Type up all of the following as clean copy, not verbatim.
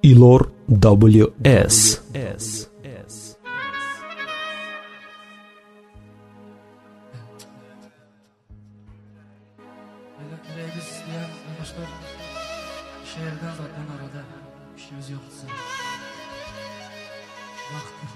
İlor WS. Biz diyen başka şehirden zaten arada işimiz yoktu. Vakti.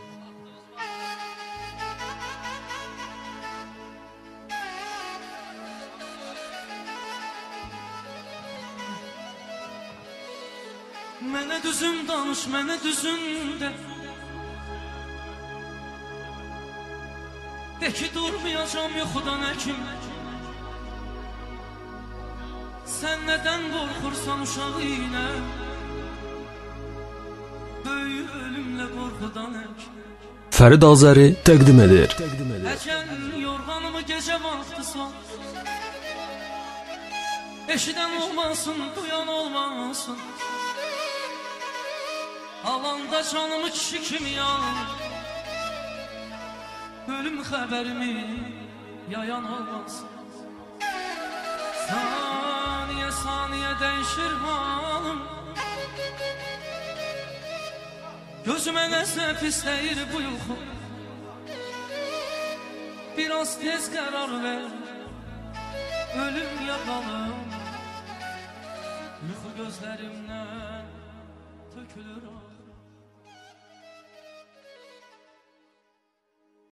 Mənə düzüm danış, mənə düzüm de. De ki durmayacağım yoxudan həkim. Sən nədən qorxursan uşaq ilə? Böyük ölümlə qorxudan həkim. Fərid Azəri təqdim edir. Əkən yorğanımı gecə vaxtı sal. Eşidən olmasın, duyan olmasın. Alanda canımı kişi kimi yan. Ölüm xəbərimi yayan olmasın. Saniye saniye değişir halım. Gözüme nəsə pisləyir bu yuxu. Biraz tez qərar ver. Ölüm yapalım. Yuxu gözlərimdən tökülür.